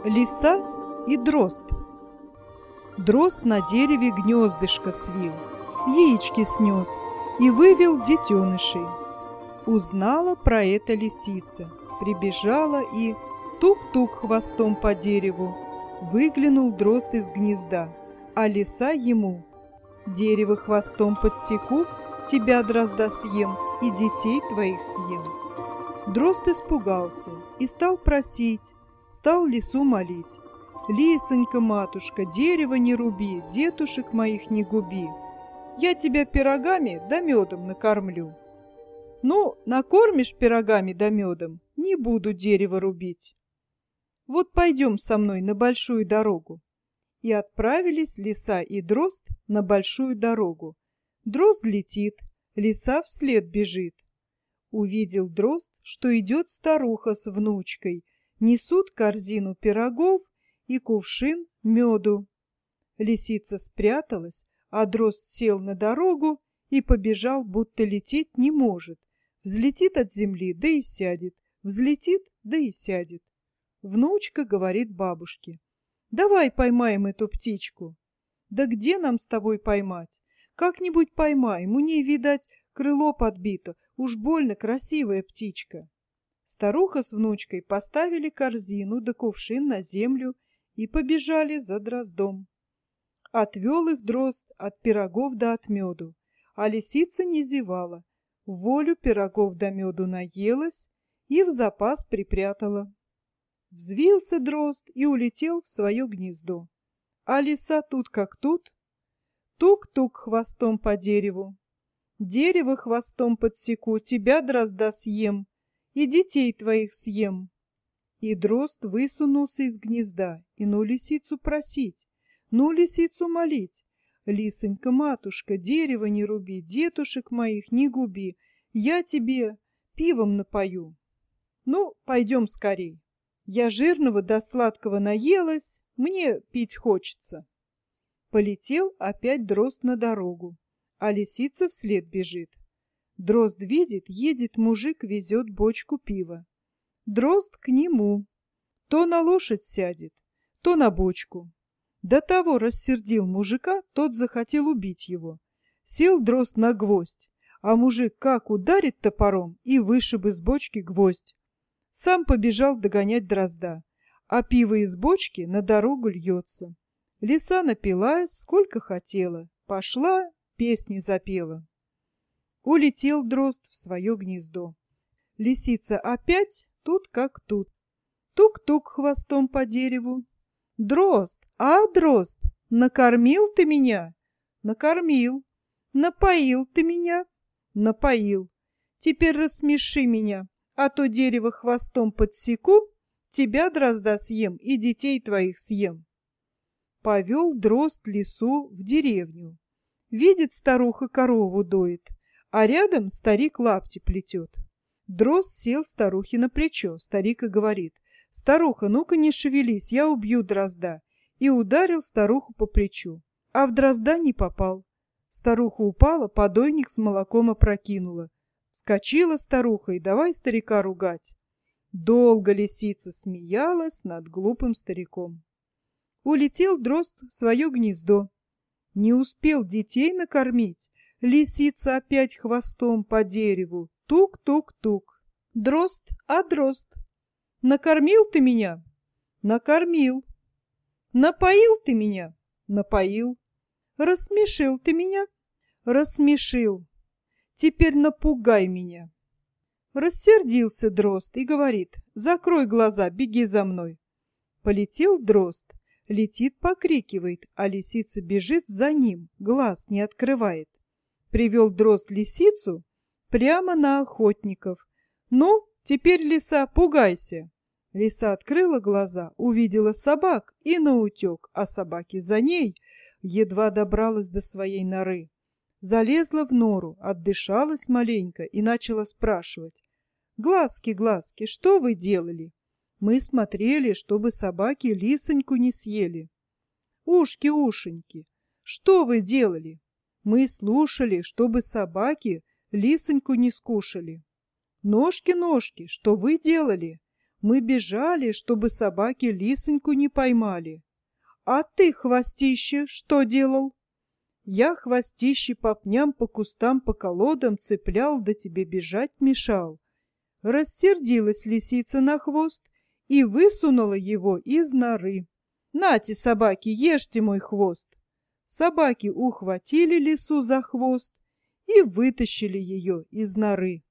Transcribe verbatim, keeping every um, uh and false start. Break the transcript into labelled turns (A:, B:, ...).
A: Лиса и дрозд. Дрозд на дереве гнездышко свил, яички снес и вывел детенышей. Узнала про это лисица, прибежала и тук-тук хвостом по дереву. Выглянул дрозд из гнезда, а лиса ему: дерево хвостом подсеку, тебя, дрозда, съем и детей твоих съем. Дрозд испугался и стал просить, стал лису молить: лисонька, матушка, дерево не руби, детушек моих не губи, я тебя пирогами да медом накормлю. Ну, накормишь пирогами да медом, не буду дерево рубить. Вот пойдем со мной на большую дорогу. И отправились лиса и дрозд на большую дорогу. Дрозд летит, лиса вслед бежит. Увидел дрозд, что идет старуха с внучкой, несут корзину пирогов и кувшин меду. Лисица спряталась, а дрозд сел на дорогу и побежал, будто лететь не может. Взлетит от земли, да и сядет, взлетит, да и сядет. Внучка говорит бабушке: давай поймаем эту птичку. Да где нам с тобой поймать? Как-нибудь поймаем, у ней, видать, крыло подбито, уж больно красивая птичка. Старуха с внучкой поставили корзину да кувшин на землю и побежали за дроздом. Отвел их дрозд от пирогов да от меду, а лисица не зевала, в волю пирогов да меду наелась и в запас припрятала. Взвился дрозд и улетел в свое гнездо, а лиса тут как тут. Тук-тук хвостом по дереву. Дерево хвостом подсеку, тебя, дрозда, съем и детей твоих съем. И дрозд высунулся из гнезда и ну лисицу просить, ну лисицу молить: лисонька, матушка, дерево не руби, детушек моих не губи, я тебе пивом напою. Ну, пойдем скорей. Я жирного да сладкого наелась, мне пить хочется. Полетел опять дрозд на дорогу, а лисица вслед бежит. Дрозд видит, едет мужик, везет бочку пива. Дрозд к нему. То на лошадь сядет, то на бочку. До того рассердил мужика, тот захотел убить его. Сел дрозд на гвоздь, а мужик как ударит топором и вышиб из бочки гвоздь. Сам побежал догонять дрозда, а пиво из бочки на дорогу льется. Лиса напилась, сколько хотела, пошла, песни запела. Улетел дрозд в свое гнездо. Лисица опять тут как тут. Тук-тук хвостом по дереву. Дрозд, а, дрозд, накормил ты меня? Накормил. Напоил ты меня? Напоил. Теперь рассмеши меня, а то дерево хвостом подсеку, тебя, дрозда, съем и детей твоих съем. Повел дрозд лису в деревню. Видит, старуха корову доит, а рядом старик лапти плетет. Дрозд сел старухе на плечо, старик и говорит: старуха, ну-ка не шевелись, я убью дрозда. И ударил старуху по плечу, а в дрозда не попал. Старуха упала, подойник с молоком опрокинула. Вскочила старуха и давай старика ругать. Долго лисица смеялась над глупым стариком. Улетел дрозд в свое гнездо. Не успел детей накормить, лисица опять хвостом по дереву. Тук-тук-тук. Дрозд, а дрозд, накормил ты меня? Накормил. Напоил ты меня? Напоил. Рассмешил ты меня? Рассмешил. Теперь напугай меня. Рассердился дрозд и говорит: закрой глаза, беги за мной. Полетел дрозд, летит, покрикивает, а лисица бежит за ним, глаз не открывает. Привел дрозд лисицу прямо на охотников. Ну, теперь, лиса, пугайся. Лиса открыла глаза, увидела собак и наутек, а собаки за ней. Едва добралась до своей норы. Залезла в нору, отдышалась маленько и начала спрашивать: глазки, глазки, что вы делали? Мы смотрели, чтобы собаки лисоньку не съели. Ушки, ушеньки, что вы делали? Мы слушали, чтобы собаки лисоньку не скушали. Ножки, ножки, что вы делали? Мы бежали, чтобы собаки лисоньку не поймали. А ты, хвостище, что делал? Я, хвостище, по пням, по кустам, по колодам цеплял, да тебе бежать мешал. Рассердилась лисица на хвост и высунула его из норы. Нате, собаки, ешьте мой хвост. Собаки ухватили лису за хвост и вытащили ее из норы.